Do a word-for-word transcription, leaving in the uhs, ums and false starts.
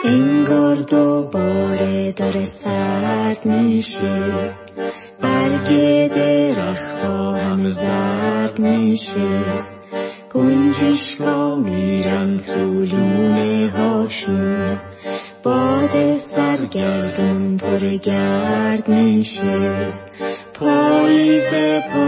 انگار دوباره داره سرد میشه، برگ درخت‌ها همه زرد میشه، گنجشکا میرن تو لونه هاشون، باد سرگردون پر گرد میشه. پاییز